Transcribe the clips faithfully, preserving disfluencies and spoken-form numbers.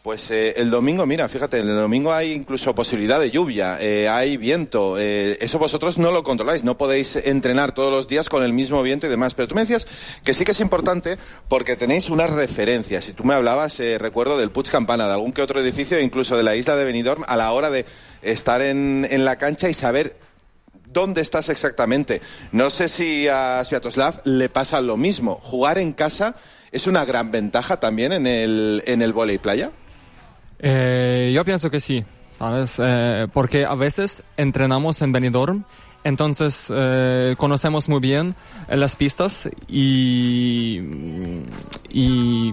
Pues eh, el domingo, mira, fíjate, el domingo hay incluso posibilidad de lluvia, eh, hay viento, eh, eso vosotros no lo controláis, no podéis entrenar todos los días con el mismo viento y demás, pero tú me decías que sí que es importante porque tenéis unas referencias, y tú me hablabas, eh, recuerdo, del Puig Campana, de algún que otro edificio, incluso de la isla de Benidorm, a la hora de estar en, en la cancha y saber dónde estás exactamente. No sé si a Sviatoslav le pasa lo mismo, jugar en casa es una gran ventaja también en el, en el vóley playa. Eh, yo pienso que sí, ¿sabes? Eh, porque a veces entrenamos en Benidorm, entonces eh, conocemos muy bien las pistas y, y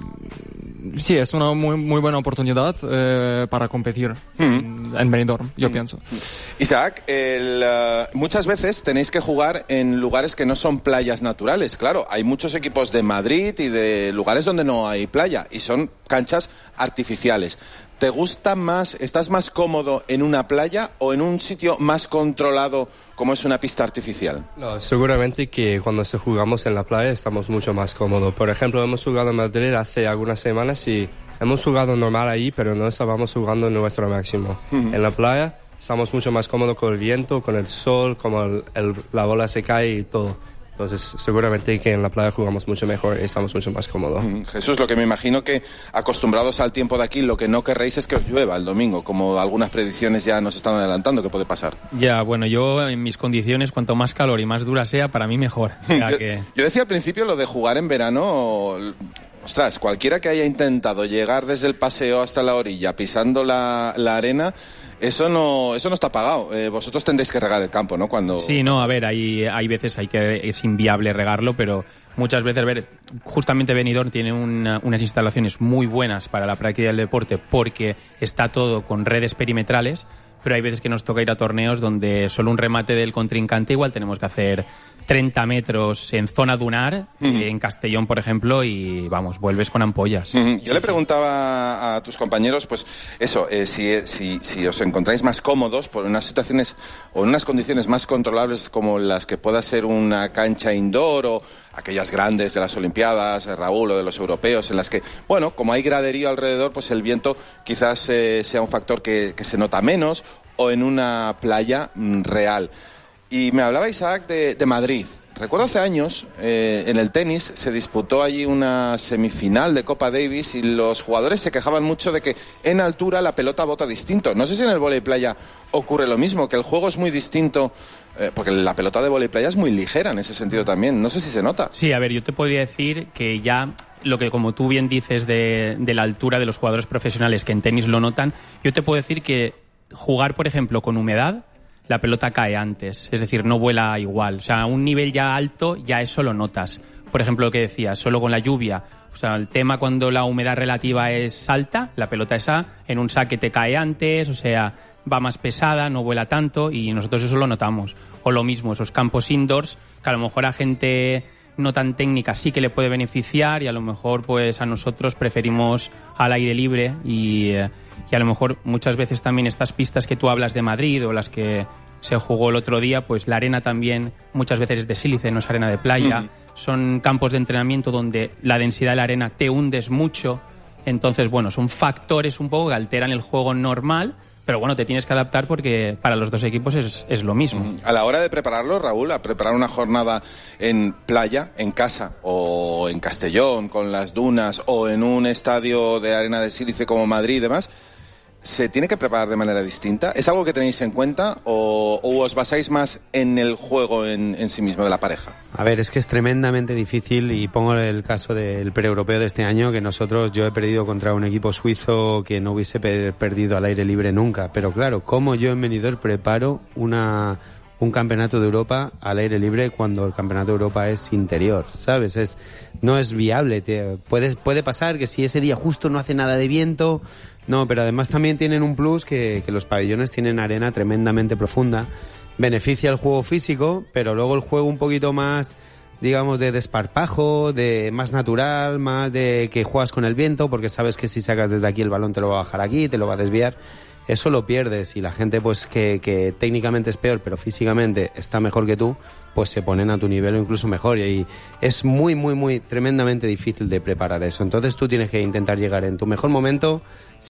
sí, es una muy, muy buena oportunidad eh, para competir mm. en, en Benidorm, yo mm. pienso. Isaac, el, uh, muchas veces tenéis que jugar en lugares que no son playas naturales. Claro, hay muchos equipos de Madrid y de lugares donde no hay playa y son canchas artificiales. ¿Te gusta más, estás más cómodo en una playa o en un sitio más controlado como es una pista artificial? No, seguramente que cuando jugamos en la playa estamos mucho más cómodos. Por ejemplo, hemos jugado en Madrid hace algunas semanas y hemos jugado normal ahí, pero no estábamos jugando en nuestro máximo. Uh-huh. En la playa estamos mucho más cómodos con el viento, con el sol, como el, el, la bola se cae y todo. Entonces, seguramente que en la playa jugamos mucho mejor y estamos mucho más cómodos. Jesús, lo que me imagino que, acostumbrados al tiempo de aquí, lo que no querréis es que os llueva el domingo, como algunas predicciones ya nos están adelantando que puede pasar. Ya, bueno, yo en mis condiciones, cuanto más calor y más dura sea, para mí mejor. O sea, yo, que... yo decía al principio lo de jugar en verano... Ostras, cualquiera que haya intentado llegar desde el paseo hasta la orilla pisando la, la arena, eso no eso no está pagado. Eh, vosotros tendréis que regar el campo, ¿no? Cuando sí, no, a ver, hay, hay veces hay que es inviable regarlo, pero muchas veces, a ver, justamente Benidorm tiene una, unas instalaciones muy buenas para la práctica del deporte porque está todo con redes perimetrales, pero hay veces que nos toca ir a torneos donde solo un remate del contrincante igual tenemos que hacer treinta metros en zona dunar, uh-huh. eh, en Castellón, por ejemplo, y vamos, vuelves con ampollas. Uh-huh. Yo sí, le sí. preguntaba a tus compañeros, pues eso, eh, si, si, si os encontráis más cómodos por unas situaciones o en unas condiciones más controlables como las que pueda ser una cancha indoor o aquellas grandes de las Olimpiadas, Raúl, o de los europeos, en las que, bueno, como hay graderío alrededor, pues el viento quizás eh, sea un factor que, que se nota menos, o en una playa mm, real. Y me hablaba Isaac de, de Madrid. Recuerdo hace años, eh, en el tenis, se disputó allí una semifinal de Copa Davis y los jugadores se quejaban mucho de que en altura la pelota bota distinto. No sé si en el vóley playa ocurre lo mismo, que el juego es muy distinto, eh, porque la pelota de vóley playa es muy ligera en ese sentido también. No sé si se nota. Sí, a ver, yo te podría decir que ya lo que, como tú bien dices, de, de la altura de los jugadores profesionales, que en tenis lo notan, yo te puedo decir que jugar, por ejemplo, con humedad, la pelota cae antes, es decir, no vuela igual. O sea, a un nivel ya alto, ya eso lo notas. Por ejemplo, lo que decías, solo con la lluvia. O sea, el tema cuando la humedad relativa es alta, la pelota esa, en un saque te cae antes, o sea, va más pesada, no vuela tanto, y nosotros eso lo notamos. O lo mismo, esos campos indoors, que a lo mejor a gente no tan técnica sí que le puede beneficiar, y a lo mejor pues a nosotros preferimos al aire libre, y, y a lo mejor muchas veces también estas pistas que tú hablas de Madrid o las que se jugó el otro día, pues la arena también muchas veces es de sílice, no es arena de playa. Uh-huh. Son campos de entrenamiento donde la densidad de la arena te hundes mucho. Entonces, bueno, son factores un poco que alteran el juego normal, pero bueno, te tienes que adaptar porque para los dos equipos es, es lo mismo. Uh-huh. A la hora de prepararlo, Raúl, a preparar una jornada en playa, en casa, o en Castellón, con las dunas, o en un estadio de arena de sílice como Madrid y demás, ¿se tiene que preparar de manera distinta? ¿Es algo que tenéis en cuenta o, o os basáis más en el juego en, en sí mismo de la pareja? A ver, es que es tremendamente difícil, y pongo el caso del pre-europeo de este año, que nosotros, yo he perdido contra un equipo suizo que no hubiese per- perdido al aire libre nunca, pero claro, ¿cómo yo en Benidorm preparo una... un campeonato de Europa al aire libre cuando el campeonato de Europa es interior, ¿sabes? Es, no es viable. Te, puede, puede pasar que si ese día justo no hace nada de viento, no, pero además también tienen un plus que, que los pabellones tienen arena tremendamente profunda, beneficia el juego físico, pero luego el juego un poquito más, digamos, de desparpajo, de más natural, más de que juegas con el viento, porque sabes que si sacas desde aquí el balón te lo va a bajar aquí, te lo va a desviar. Eso lo pierdes, y la gente pues que, que técnicamente es peor pero físicamente está mejor que tú, pues se ponen a tu nivel o incluso mejor, y es muy muy muy tremendamente difícil de preparar eso. Entonces tú tienes que intentar llegar en tu mejor momento,